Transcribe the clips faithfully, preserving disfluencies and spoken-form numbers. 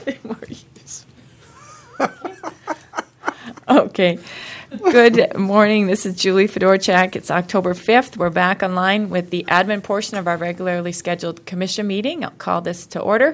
Nothing more useful. Okay. Good morning. This is Julie Fedorchak. It's October fifth. We're back online with the admin portion of our regularly scheduled commission meeting. I'll call this to order.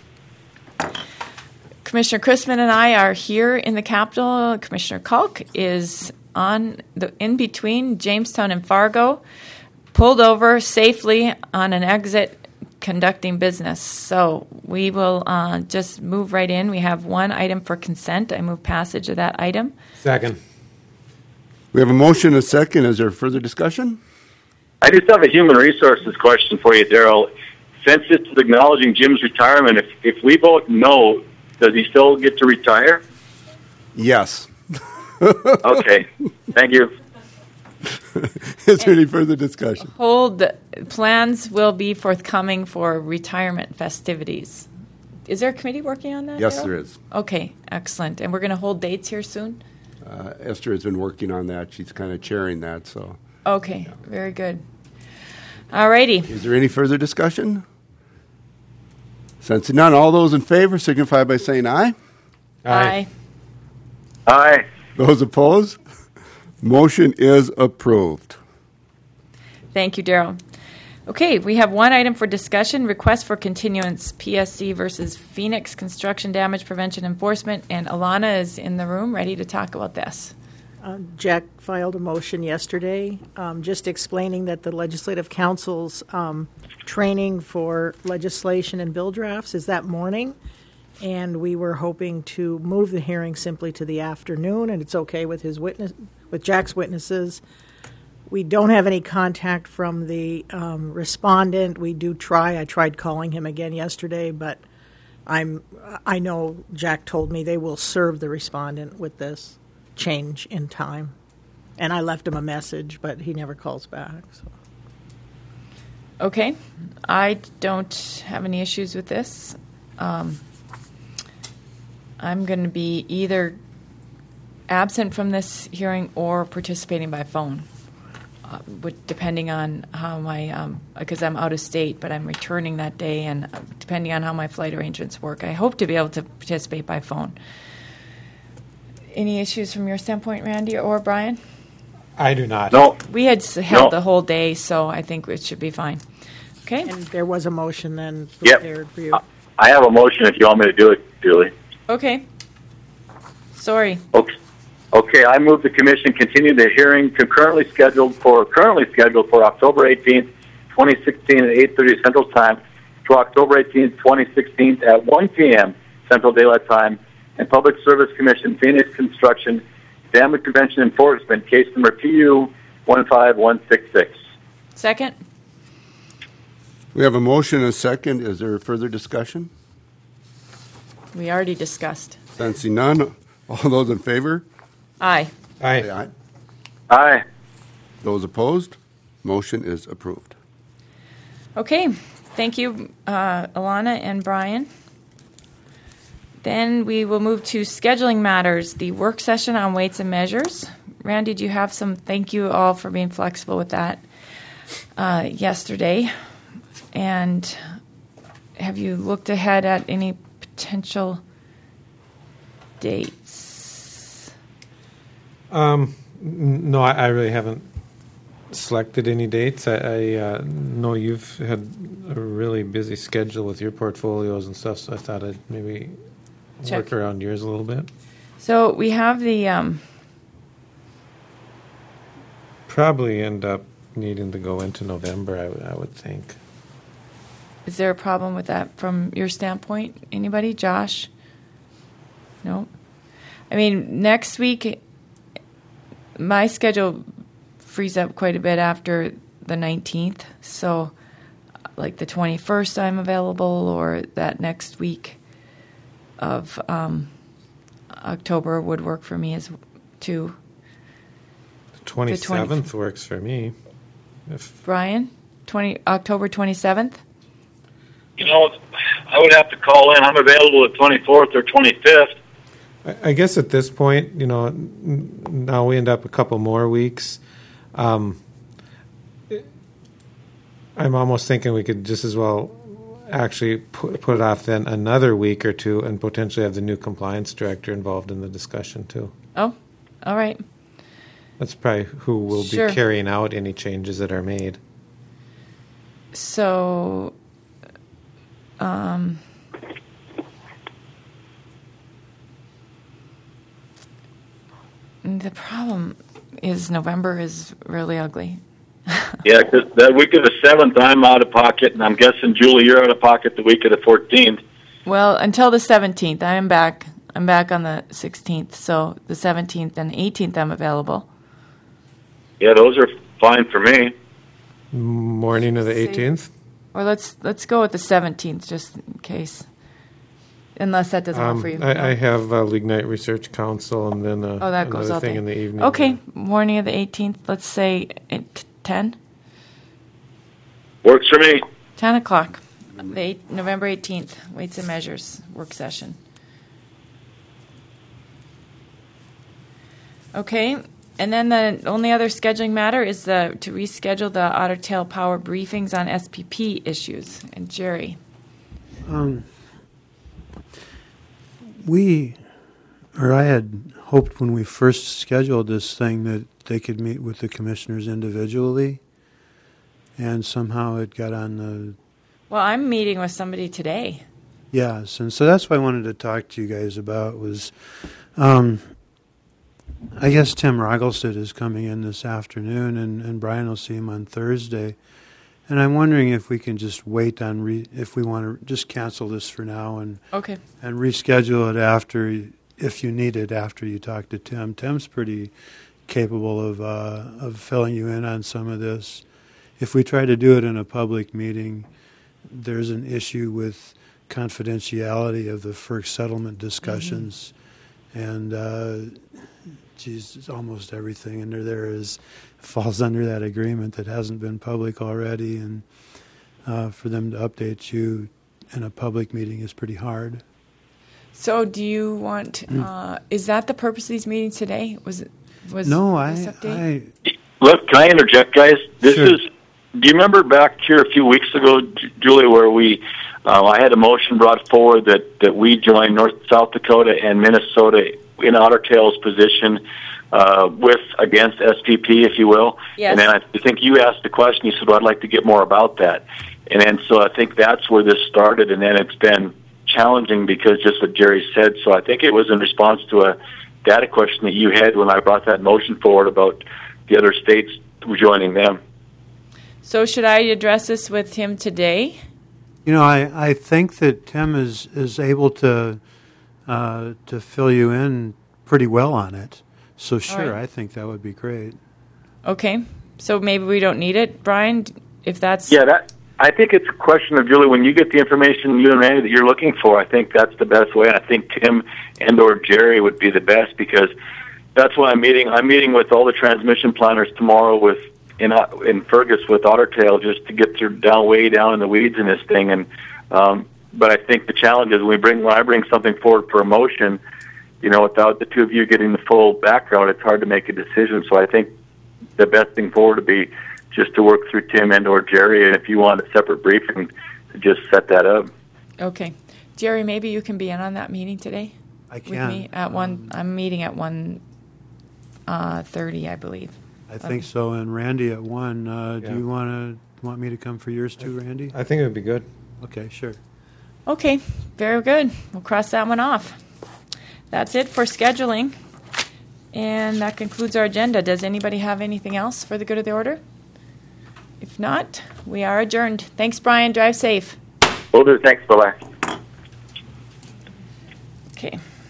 Commissioner Chrisman and I are here in the Capitol. Commissioner Kalk is on the in between Jamestown and Fargo, pulled over safely on an exit conducting business. So we will uh, just move right in. We have one item for consent. I move passage of that item. Second. We have a motion and a second. Is there further discussion? I just have a human resources question for you, Daryl. Since this is acknowledging Jim's retirement, if, if we vote no, does he still get to retire? Yes. Okay. Thank you. Is there any further discussion? Hold. Plans will be forthcoming for retirement festivities. Is there a committee working on that? Yes, Daryl? there is. Okay, excellent. And we're going to hold dates here soon? Uh, Esther has been working on that. She's kind of chairing that. So. Okay, very good. All righty. Is there any further discussion? Sensing none, all those in favor signify by saying aye. Aye. Aye. Those opposed? Motion is approved. Thank you, Daryl. Okay, we have one item for discussion, request for continuance, P S C versus Phoenix Construction Damage Prevention Enforcement, and Alana is in the room ready to talk about this. Uh, Jack filed a motion yesterday um, just explaining that the Legislative Council's um, training for legislation and bill drafts is that morning, and we were hoping to move the hearing simply to the afternoon, and it's okay with his witness, with Jack's witnesses. We don't have any contact from the um, respondent. We do try. I tried calling him again yesterday, but I'm. I know Jack told me they will serve the respondent with this change in time, and I left him a message, but he never calls back. So. Okay, I don't have any issues with this. Um, I'm going to be either absent from this hearing or participating by phone. Uh, depending on how my, um, because I'm out of state, but I'm returning that day, and uh, depending on how my flight arrangements work, I hope to be able to participate by phone. Any issues from your standpoint, Randy or Brian? I do not. No. We had s- held No. the whole day, so I think it should be fine. Okay. And there was a motion then Yep. prepared for you. I have a motion if you want me to do it, Julie. Okay. Sorry. Okay. Okay, I move the commission continue the hearing concurrently scheduled for currently scheduled for October eighteenth, twenty sixteen at eight thirty Central Time to October eighteenth, twenty sixteen at one p.m. Central Daylight Time, and Public Service Commission Phoenix Construction Damage Prevention Enforcement case number P U one five one six six. Second. We have a motion and a second. Is there further discussion? We already discussed. Sensing none, all those in favor? Aye. Say Aye. aye. Aye. Those opposed? Motion is approved. Okay. Thank you, uh, Alana and Brian. Then we will move to scheduling matters, the work session on weights and measures. Randy, do you have some? Thank you all for being flexible with that uh, yesterday. And have you looked ahead at any potential dates? Um, n- no, I, I really haven't selected any dates. I, I uh, know you've had a really busy schedule with your portfolios and stuff, so I thought I'd maybe Check. work around yours a little bit. So we have the um, Probably end up needing to go into November, I, w- I would think. is there a problem with that from your standpoint? Anybody? Josh? No? I mean, next week, my schedule frees up quite a bit after the nineteenth. So, like the twenty-first, I'm available, or that next week of um, October would work for me as too. The twenty-seventh works for me. If Brian, twenty October twenty-seventh. You know, I would have to call in. I'm available the twenty-fourth or twenty-fifth. I, I guess at this point, you know, n- now we end up a couple more weeks. Um, I'm almost thinking we could just as well actually put, put off then another week or two and potentially have the new compliance director involved in the discussion too. Oh, all right. That's probably who will Sure. be carrying out any changes that are made. So, um, the problem is November is really ugly. Yeah, 'cause that week of the seventh, I'm out of pocket, and I'm guessing, Julie, you're out of pocket the week of the fourteenth. Well, until the seventeenth, I am back. I'm back on the sixteenth, so the seventeenth and eighteenth I'm available. Yeah, those are fine for me. Morning of the See. eighteenth? Or let's let's go with the seventeenth, just in case. Unless that doesn't work Um, for you. I, I have uh, League Night Research Council and then uh, oh, that goes another all thing day. in the evening. Okay, morning of the eighteenth. Let's say at ten. Works for me. Ten o'clock. The eight, November eighteenth. Weights and Measures work session. Okay, and then the only other scheduling matter is the to reschedule the Otter Tail Power briefings on S P P issues. And Jerry. Um, we, or I had hoped when we first scheduled this thing that they could meet with the commissioners individually, and somehow it got on the, Well, I'm meeting with somebody today. yes, and so that's what I wanted to talk to you guys about was, um, I guess Tim Roggelstead is coming in this afternoon, and, and Brian will see him on Thursday. And I'm wondering if we can just wait on, re- if we want to just cancel this for now and Okay. and reschedule it after, if you need it, after you talk to Tim. Tim's pretty capable of uh, of filling you in on some of this. If we try to do it in a public meeting, there's an issue with confidentiality of the FERC settlement discussions, mm-hmm. and uh, geez, almost everything under there is falls under that agreement that hasn't been public already, and uh, for them to update you in a public meeting is pretty hard. So, do you want? Uh, is that the purpose of these meetings today? Was it? Was No, I, this update? I Look, can I interject, guys? This Sure. is. Do you remember back here a few weeks ago, J- Julie, where we, uh, I had a motion brought forward that, that we join North, South Dakota and Minnesota in Otter Tail's position uh, with against S P P, if you will. Yes. And then I think you asked the question. You said, "Well, I'd like to get more about that." And then so I think that's where this started, and then it's been challenging because just what Jerry said. So I think it was in response to a data question that you had when I brought that motion forward about the other states joining them. So, should I address this with him today? You know, I, I think that Tim is, is able to uh, to fill you in pretty well on it. So sure, right. I think that would be great. Okay. So maybe we don't need it, Brian. If that's Yeah, that I think it's a question of, Julie, when you get the information, you and Randy, that you're looking for, I think that's the best way. And I think Tim and or Jerry would be the best, because that's why I'm meeting. I'm meeting with all the transmission planners tomorrow with in in Fergus with Otter Tail, just to get through down way down in the weeds in this thing. And um, but I think the challenge is when we bring when I bring something forward for a motion, you know, without the two of you getting the full background, it's hard to make a decision. So I think the best thing forward would be just to work through Tim and or Jerry, and if you want a separate briefing, to just set that up. okay. Jerry, maybe you can be in on that meeting today I with can. me at one. Um, I'm meeting at one uh, thirty, I believe. I think so. And Randy at one. Uh, Yeah. Do you want to want me to come for yours too, Randy? I think it would be good. Okay, sure. Okay, very good. We'll cross that one off. That's it for scheduling. And that concludes our agenda. Does anybody have anything else for the good of the order? If not, we are adjourned. Thanks, Brian. Drive safe. Will do. Thanks. Bye-bye. Okay.